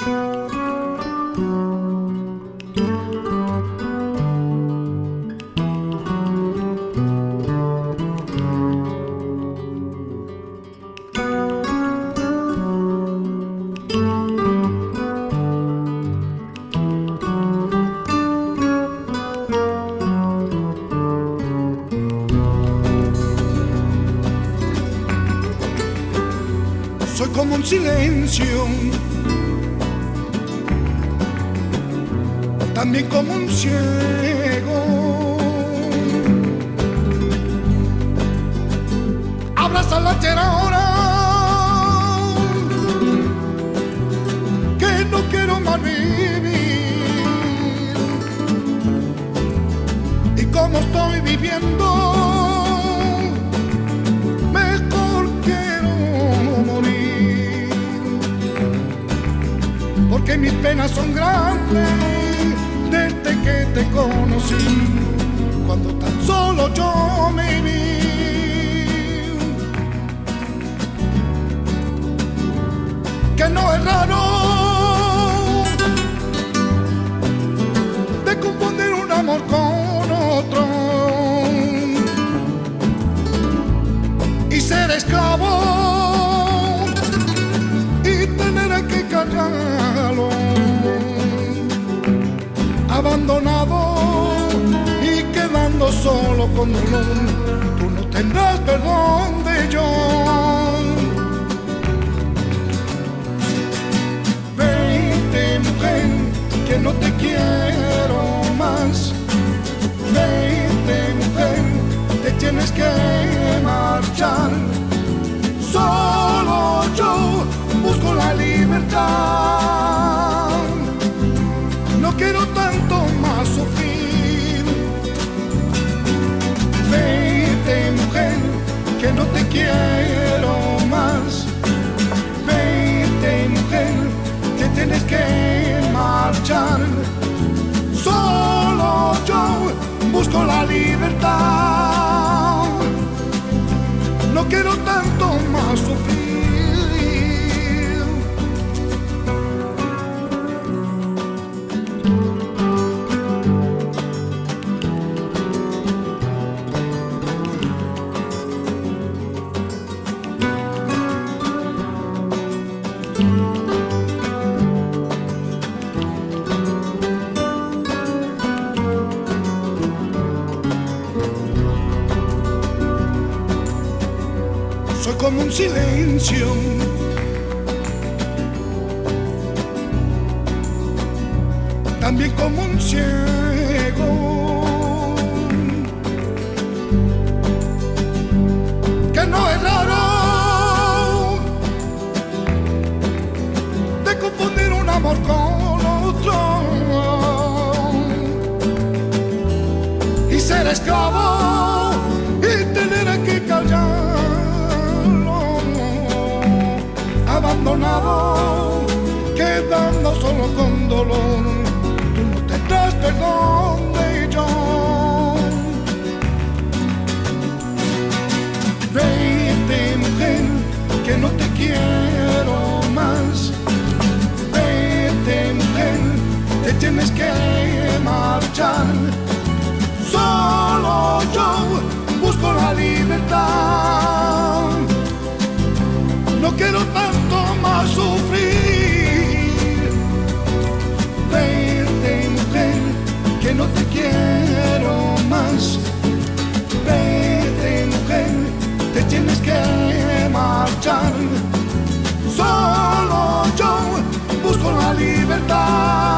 Soy como un silencio, también como un ciego. Abraza la tierra ahora, que no quiero más vivir. Y como estoy viviendo, porque mis penas son grandes desde que te conocí, cuando tan solo yo me vi. Que no es raro de confundir un amor con otro y ser esclavo y tener que callarlo, abandonado y quedando solo con dolor. Tú no tendrás perdón de yo. Vete, mujer, que no te quiero más. Vete, mujer, te tienes que marchar. Solo yo busco la libertad. No quiero tanto más sufrir. Vete, mujer, que no te quiero más. Vete, mujer, que tienes que marchar. Solo yo busco la libertad. No quiero tanto más sufrir. Soy como un silencio, también como un ciego. Que no es raro de confundir un amor con otro y ser esclavo y tener que callar, abandonado, quedando solo con dolor. Tú no tendrás perdón de yo. Vete, mujer, que no te quiero más. Vete, mujer, te tienes que marchar. Solo yo busco la libertad. No quiero tanto más sufrir. Vete, mujer, que no te quiero más. Vete, mujer, te tienes que marchar. Solo yo busco la libertad.